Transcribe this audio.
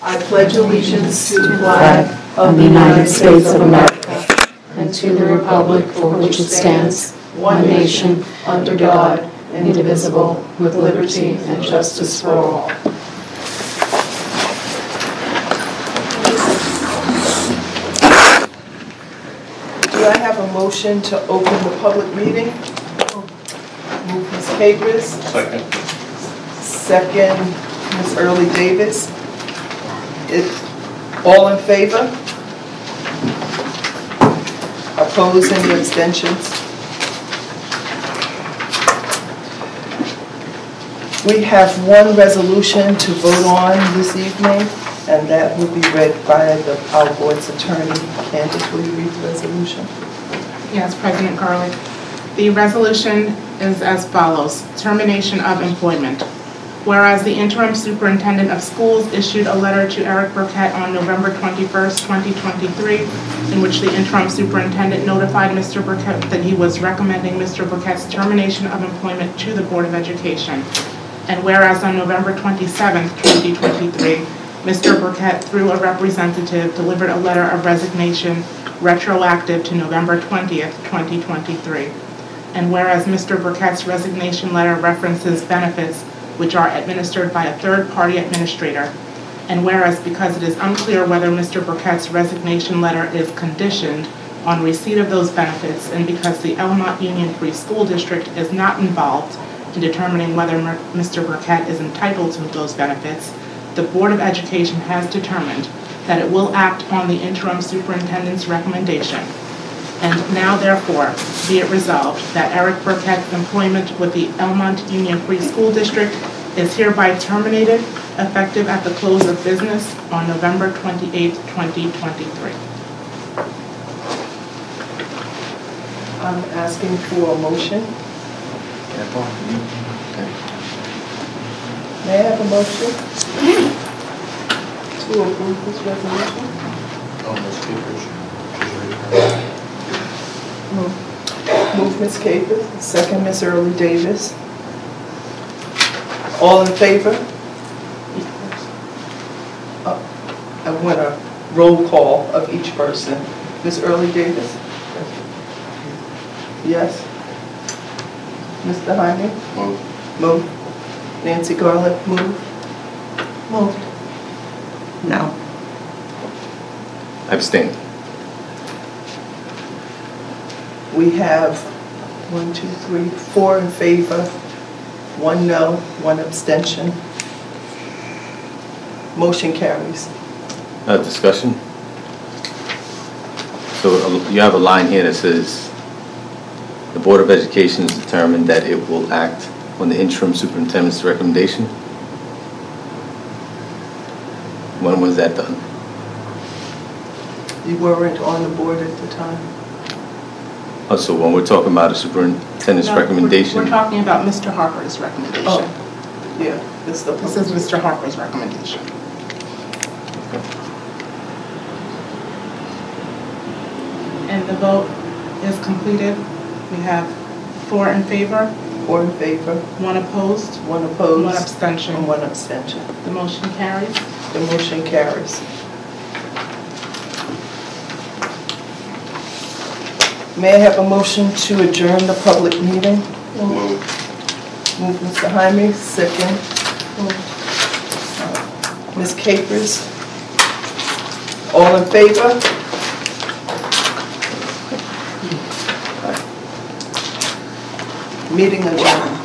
I pledge allegiance to the flag of the United States of America and to the republic for which it stands, one nation, under God, indivisible, with liberty and justice for all. Do I have a motion to open the public meeting? Move Ms. Capers. Second. Second, Ms. Early Davis. All in favor? Opposed? Any abstentions? We have one resolution to vote on this evening, and that will be read by our board's attorney. Candace, will you read the resolution? Yes, President Garlick. The resolution is as follows. Termination of employment. Whereas the interim superintendent of schools issued a letter to Eric Burkett on November 21st, 2023, in which the interim superintendent notified Mr. Burkett that he was recommending Mr. Burkett's termination of employment to the Board of Education. And whereas on November 27th, 2023, Mr. Burkett, through a representative, delivered a letter of resignation retroactive to November 20th, 2023. And whereas Mr. Burkett's resignation letter references benefits which are administered by a third-party administrator, and whereas because it is unclear whether Mr. Burkett's resignation letter is conditioned on receipt of those benefits, and because the Elmont Union Free School District is not involved in determining whether Mr. Burkett is entitled to those benefits, the Board of Education has determined that it will act on the interim superintendent's recommendation. And now, therefore, be it resolved that Eric Burkett's employment with the Elmont Union Free School District is hereby terminated, effective at the close of business on November 28, 2023. I'm asking for a motion. May I have a motion to approve this resolution? Move Ms. Capers, second Ms. Early Davis. All in favor? I want a roll call of each person. Ms. Early Davis? Yes. Mr. Hyman? Move. Move. Nancy Garlick? Move. Moved. No. Abstain. We have 1, 2, 3, 4 in favor, 1 no, 1 abstention. Motion carries. Discussion. So you have a line here that says, the Board of Education has determined that it will act on the interim superintendent's recommendation. When was that done? You weren't on the board at the time. Oh, so when we're talking about a superintendent's recommendation? We're talking about Mr. Harper's recommendation. Oh, yeah. This is Mr. Harper's recommendation. Okay. And the vote is completed. We have 4 in favor. 4 in favor. 1 opposed. 1 opposed. 1 abstention. And 1 abstention. The motion carries. The motion carries. May I have a motion to adjourn the public meeting? Move. Move Mr. Jaime, second. Ms. Capers. All in favor? Meeting adjourned.